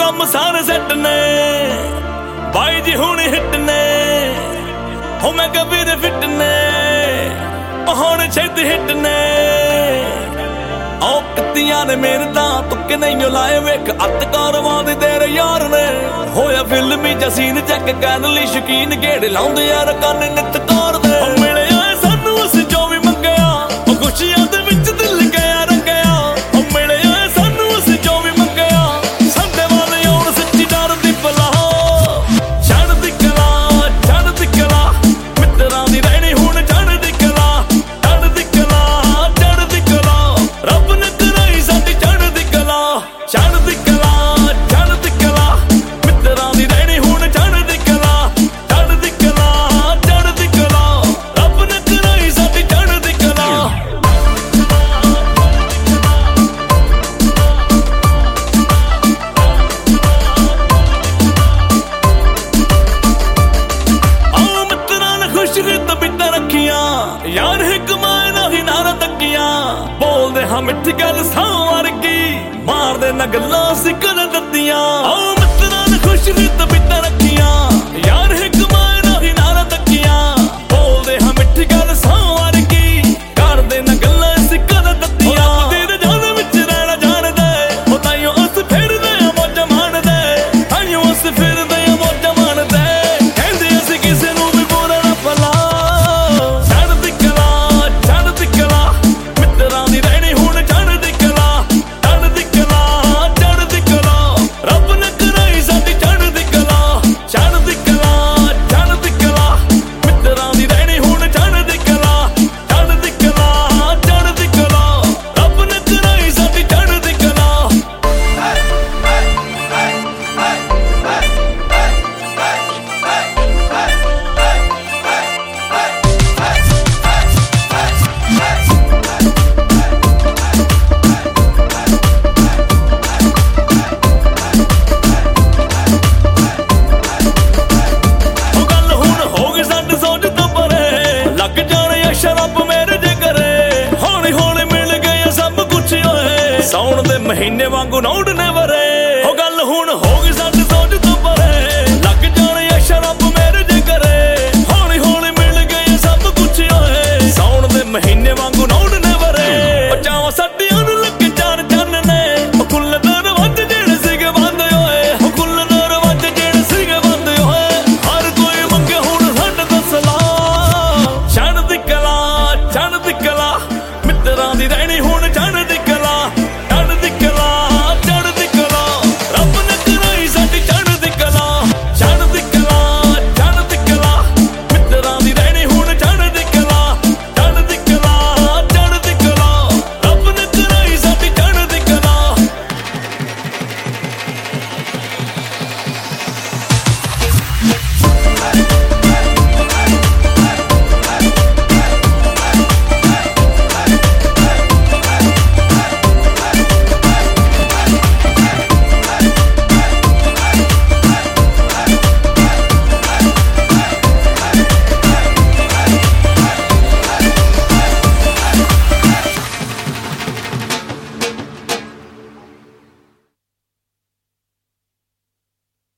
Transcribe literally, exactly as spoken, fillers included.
ਕੰਮ ਸਾਰੇ ਸੈੱਟ ਨੇ ਬਾਈ ਜੀ ਹੁਣ ਹਿੱਟ ਨੇ ਹੋ ਮੈਂ ਕਬੀਰ ਫਿੱਟ ਨੇ ਹੁਣ ਛੇਤੀ ਹਿੱਟ ਨੇ ਉਹ ਕਿੱਤੀਆਂ ਨੇ ਮਿਹਨਤਾਂ ਤੁੱਕੇ ਨਹੀਂ ਲਾਏ ਵੇਖ ਅੱਤ ਕਾਰਵਾਂ ਦੇ ਤੇਰੇ ਯਾਰ ਨੇ ਹੋਇਆ ਫਿਲਮੀ ਜਸੀਨ ਚੈੱਕ ਕਰਨ ਲਈ ਸ਼ੌਕੀਨ ਗੇੜ ਲਾਉਂਦੇ ਯਾਰ ਕੰਨ ਨਿੱਤ ਕਾਰ ਦੇ ਮਿਲਿਆ ਸਾਨੂੰ ਅਸੀਂ ਜੋ ਵੀ ਮੰਗਿਆ ਉਹ ਖੁਸ਼ੀਆਂ ਦੇ ਵਿੱਚ ਦਿਲ ਗਿਆ ਰੰਗਿਆ ਉਹ ਮਿਲਿਆ ਸਾਨੂੰ ਅਸੀਂ ਜੋ ਵੀ ਮੰਗਿਆ ਸਾਡੇ ਵੱਲ ਆਉਣ ਸੱਚੀ ਡਰ ਦੀ ਪਲਾ ਛੱਡ ਦੀ ਕਲਾ ਛੱਡ ਦੀ ਕਲਾ ਮਿੱਤਰਾਂ ਦੀ ਰਹਿਣੀ ਹੁਣ ਛੱਡ ਦੀ ਕਲਾ ਛੱਡ ਦੀ ਕਲਾ ਛੱਡ ਦੀ ਕਲਾ ਰੱਬ ਨੇ ਕਰਾਈ ਸਾਡੀ ਛੱਡ ਦੀ ਕਲਾ ਛੱਡ ਦੀ ਕਲਾ ਛੱਡ ਦੀ ਕਲਾ ਮਿੱਤਰਾਂ ਦੀ ਰਹਿਣੀ ਹੁਣ ਛੱਡ ਦੀ ਕਲਾ ਛੱਡ ਦੀ ਕਲਾ ਛੱਡ ਦੀ ਕਲਾ ਰੱਬ ਨੇ ਕਰਾਈ ਸਾਡੀ ਛੱਡ ਦੀ ਕਲਾ ਆਹ ਮਿੱਤਰਾਂ ਨੇ ਖੁਸ਼ ਰਿਤ ਬਿੱਤਾਂ ਰੱਖੀਆਂ ਯਾਰ ਇੱਕ ਮਾਂ ਨਹੀਂ ਨਾਰਾ ਤੱਕੀਆਂ ਬੋਲਦੇ ਹਾਂ ਮਿੱਠੀ ਗੱਲ ਸਾਂ ਵਰਗੀ ਮਾਰਦੇ ਨਾ ਗੱਲਾਂ ਸਿੱਕਰ ਦਿੱਤੀਆਂ ਆਹ ਮਿੱਤਰਾਂ ਨੇ ਖੁਸ਼ ਰਿਤ ਬਿੱਤਾਂ ਰੱਖੀਆਂ ਯਾਰ ਇੱਕ ਮਾਂ ਨਹੀਂ ਨਾਰਾ ਤੱਕੀਆਂ ਬੋਲਦੇ ਹਾਂ ਮਿੱਠੀ ਗੱਲ ਸਾਂ ਵਰਗੀ ਕਰਦੇ ਨਾ ਗੱਲਾਂ ਸਿੱਕਰ ਦਿੱਤੀਆਂ ਤੇਰੇ ਜਾਨ ਵਿੱਚ ਰਹਿਣਾ ਜਾਣਦੇ ਉਹ ਤਾਈਓ ਉਸ ਫਿਰਦੇ ਆ ਮੌਜਾਂ ਮਾਣਦੇ ਤਾਈਓ ਉਸ ਫਿਰਦੇ ਆ ਮੌਜਾਂ ਮਾਣਦੇ ਕਹਿੰਦੇ ਅਸੀਂ ਕਿਸੇ ਨੂੰ ਵੀ ਬੁਰਾ ਨਾ ਭਲਾ ਛੱਡ ਦੀ ਕਲਾ ਛੱਡ ਦੀ ਕਲਾ ਮਿੱਤਰਾਂ ਦੀ ਰਹਿਣੀ ਹੁਣ ਛੱਡ ਦੀ ਕਲਾ ਛੱਡ ਦੀ ਕਲਾ ਛੱਡ ਦੀ ਕਲਾ ਰੱਬ ਨੇ ਕਰਾਈ ਸਾਡੀ ਛੱਡ ਦੀ ਕਲਾ ਛੱਡ ਦੀ ਕਲਾ ਛੱਡ ਦੀ ਕਲਾ ਮਿੱਤਰਾਂ ਦੀ ਰਹਿਣੀ ਹੁਣ ਛੱਡ ਦੀ ਕਲਾ ਛੱਡ ਦੀ ਕਲਾ ਛੱਡ ਦੀ ਕਲਾ ਰੱਬ ਨੇ ਕਰਾਈ ਸਾਡੀ ਛੱਡ ਦੀ ਕਲਾ ਉਹ ਗੱਲ ਹੁਣ ਹੋ ਗਈ ਸਾਡੀ ਸੋਚ ਤੋਂ ਪਰੇ ਲੱਗ ਜਾਣੇ ਆ ਸ਼ਰਾਬ ਮੇਰੇ ਜਿਗਰੇ ਹੌਲੀ ਹੌਲੀ ਮਿਲ ਗਏ ਸਭ ਕੁਛ ਓਏ ਸਾਉਣ ਦੇ ਮਹੀਨੇ ਵਾਂਗੂ ਨੌੜ ਨੇ